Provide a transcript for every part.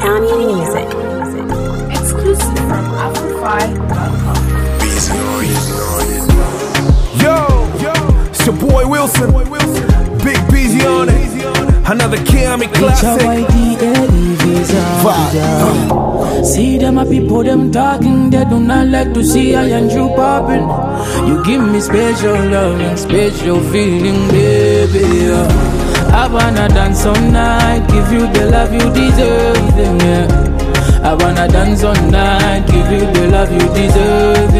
Army Music. Exclusive from Afrofy.com. Yo, it's your boy Wilson. Big Beezy on it. Another Kiami classic. See them a people, them talking, they do not like to see I and you popping. You give me special love and special feeling, baby. I wanna dance all night, give you the love you deserve, yeah. I wanna dance all night, give you the love you deserve,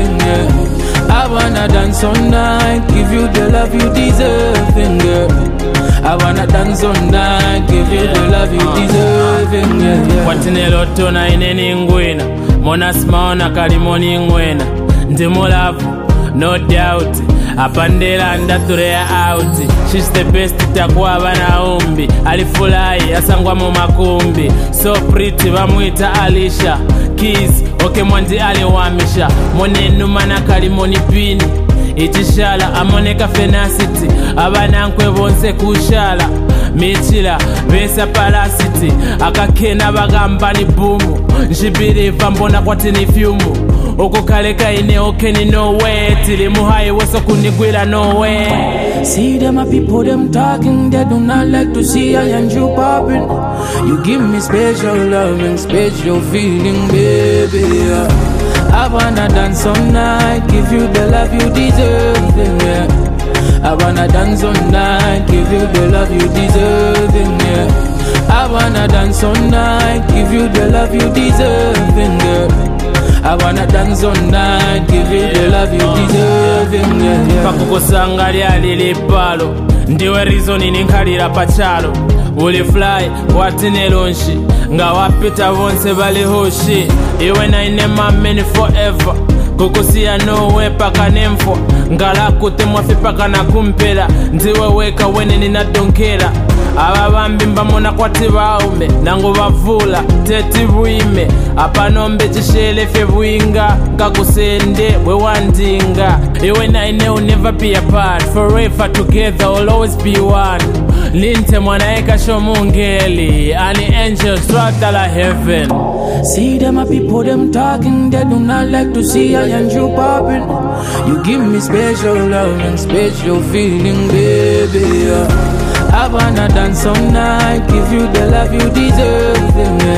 yeah. I wanna dance all night, give you the love you deserve, yeah. I wanna dance all night, give you the love you deserve, yeah. Kwatinelo tona ineni ngwena, mona smaona kalimoni ngwena. Ndimulavu, no doubt. Apandela ndaturea out. She's the best itakuwa bana umbi. Alifulai asangwa mu makumbi. So pretty bamuita Alisha. Keys oke mwanzi aliwamisha. Monenu mana kalimoni pini. Itishala amoneka fenacity. Abanankwe bonse kushala. Michila besa parasity. Akakena bagamba ni bumu. Njibiriva mbona kwatini fyumu. Oko kaleka ine okeni no way. Tili muhaye woso kunigwira no way. See them a people, them talking, they do not like to see I and you popping. You give me special love and special feeling, baby. I wanna dance all night, give you the love you deserve, yeah. I wanna dance all night, give you the love you deserve, yeah. I wanna dance all night, give you the love you deserve, yeah. I wanna dance all night, give you the love you deserve, yeah. Pakukosanga lyali palo, ndiwe reason ninkalira pachalo. Uli fly, watine lonshi, nga wapita vonse bali hoshi. Iwe na ine mameni forever, kukusia nowe paka nemfo. Ngala kute mwafi paka na kumpela, ndiwe weka wene ninadonkera. Ababambi mbamona kwati baume, nangu bavula, teti buime. Apanombe chishele fe buinga, kakusende, we wandinga. Iwe na ine will never be apart, forever together, we'll always be one. Linte mwanaeka shomungeli, ani angels trapped out of heaven. See them a people, them talking, they do not like to see I and you popping. You give me special love and special feeling, baby. I wanna dance all night, give you the love you deserve,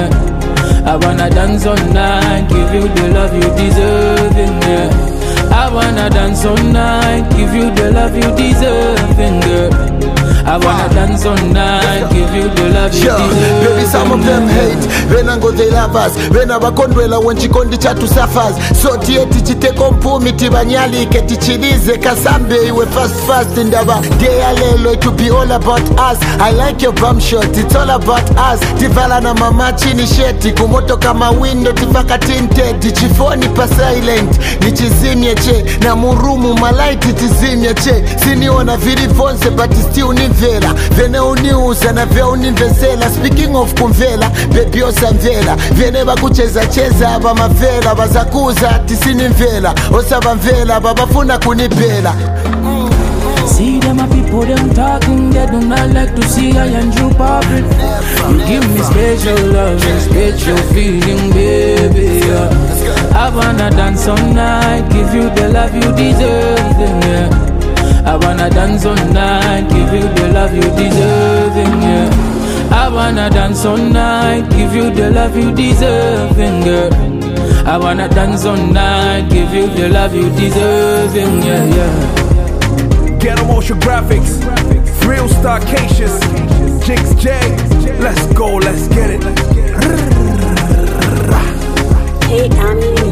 yeah. I wanna dance all night, give you the love you deserve, yeah. I wanna dance all night, give you the love you deserve, yeah. I wanna dance all night, give you the love you deserve. Maybe some of them hate, when I go they love us. When I bakondwela when chikondi chatu suffers. So tieti chiteko mpumi tibanyali keti chilize kasambe iwe fast ndaba Geya lelo to be all about us. I like your bum shot, it's all about us. Tivala na mama chini sheti, kumoto kama window tifaka tinted. Chifoni pa silent, nichizimye che. Na murumu malaiti tizimye che. Siniona vili vonse but still ni vela. Vene uniuza na vya univesela. Speaking of kumvela, baby osamvela. Vene bakucheza cheza aba mavela. Bazakuza tisini mvela. Osaba mvela babafuna kunipela. See them a people, them talking, they do not like to see I and you popping. You give me special love and special feeling, baby. I wanna dance all night, give you the love you deserve, yeah. I wanna dance all night, give you the love you deserve, yeah. I wanna dance all night, give you the love you deserve, yeah. I wanna dance all night, give you the love you deserve, yeah. Ghetto Motion Graphics, Real Star Cassius, Jinx J. Let's go, let's get it. Hey, Army Music.